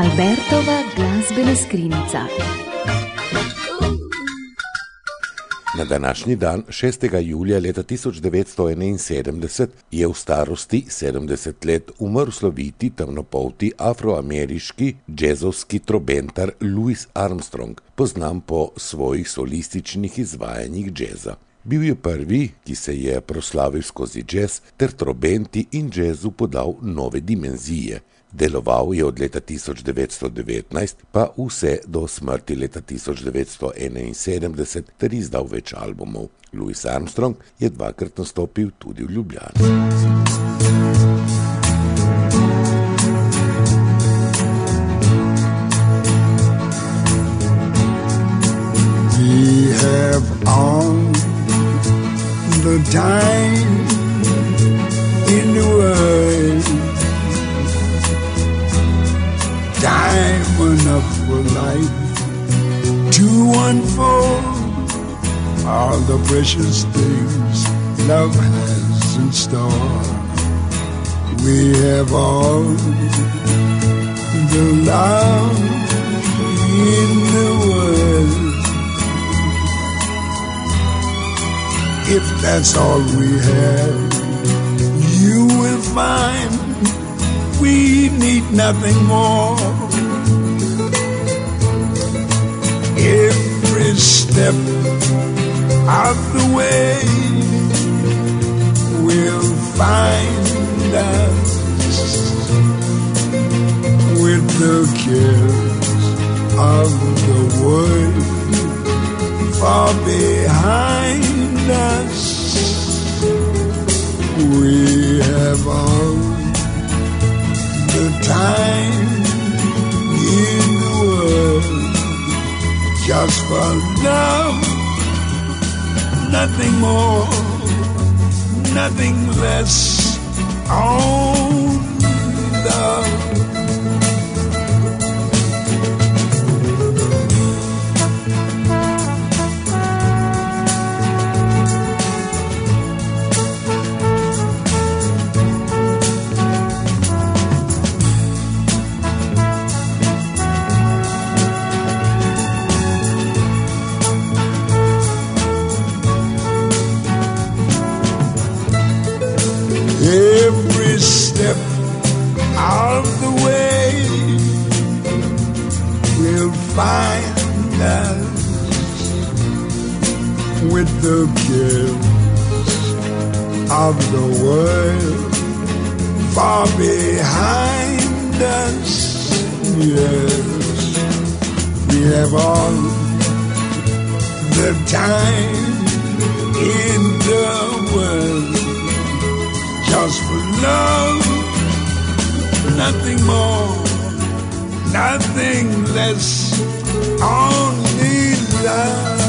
Albertova glasbena skrinjica. Na današnji dan, 6. julija leta 1971, je v starosti 70 let umrl sloviti temnopolti afroameriški džezovski trobentar Louis Armstrong, poznan po svojih solističnih izvajanjih džeza. Bil je prvi, ki se je proslavil skozi džez ter trobenti in džezu podal nove dimenzije. Deloval je od leta 1919 pa vse do smrti leta 1971 ter izdal več albumov. Louis Armstrong je dvakrat nastopil tudi v Ljubljani. We have all the time in the world, time enough for life to unfold all the precious things love has in store. We have all the love in the world. If that's all we have, you will find we need nothing more. Every step of the way will find us with the cares of the world far behind us. We have all the time in the world just for love, nothing more, nothing less, only love. Every step of the way will find us with the cares of the world far behind us. Yes, we have all the time in the world just for love, nothing more, nothing less, only love.